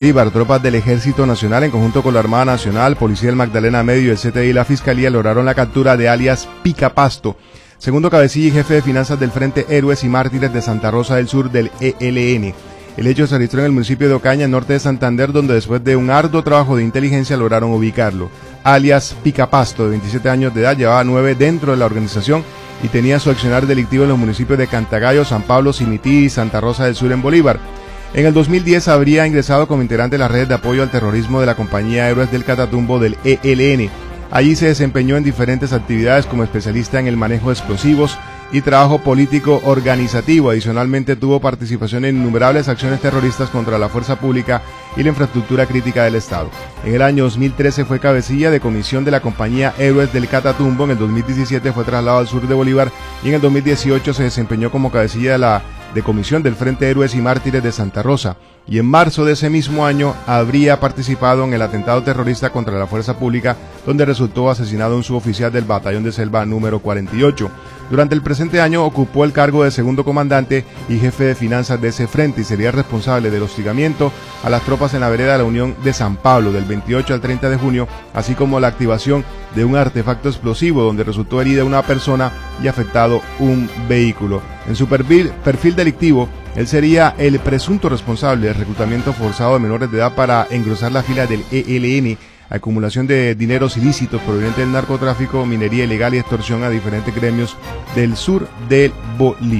Bolívar, tropas del Ejército Nacional en conjunto con la Armada Nacional, Policía del Magdalena Medio, el CTI y la Fiscalía lograron la captura de alias Picapasto, segundo cabecilla y jefe de finanzas del Frente Héroes y Mártires de Santa Rosa del Sur del ELN. El hecho se registró en el municipio de Ocaña, norte de Santander, donde después de un arduo trabajo de inteligencia lograron ubicarlo. Alias Picapasto, de 27 años de edad, llevaba 9 dentro de la organización y tenía su accionar delictivo en los municipios de Cantagallo, San Pablo, Simití y Santa Rosa del Sur en Bolívar. En el 2010 habría ingresado como integrante de las redes de apoyo al terrorismo de la compañía Héroes del Catatumbo del ELN. Allí se desempeñó en diferentes actividades como especialista en el manejo de explosivos y trabajo político organizativo. Adicionalmente tuvo participación en innumerables acciones terroristas contra la fuerza pública y la infraestructura crítica del Estado. En el año 2013 fue cabecilla de comisión de la compañía Héroes del Catatumbo, en el 2017 fue trasladado al sur de Bolívar y en el 2018 se desempeñó como cabecilla de comisión del Frente Héroes y Mártires de Santa Rosa, y en marzo de ese mismo año habría participado en el atentado terrorista contra la fuerza pública, donde resultó asesinado un suboficial del batallón de selva número 48. Durante el presente año ocupó el cargo de segundo comandante y jefe de finanzas de ese frente y sería responsable del hostigamiento a las tropas en la vereda de la Unión de San Pablo del 28 al 30 de junio, así como la activación de un artefacto explosivo donde resultó herida una persona y afectado un vehículo. En su perfil delictivo, él sería el presunto responsable del reclutamiento forzado de menores de edad para engrosar la fila del ELN, acumulación de dineros ilícitos provenientes del narcotráfico, minería ilegal y extorsión a diferentes gremios del sur del Bolívar.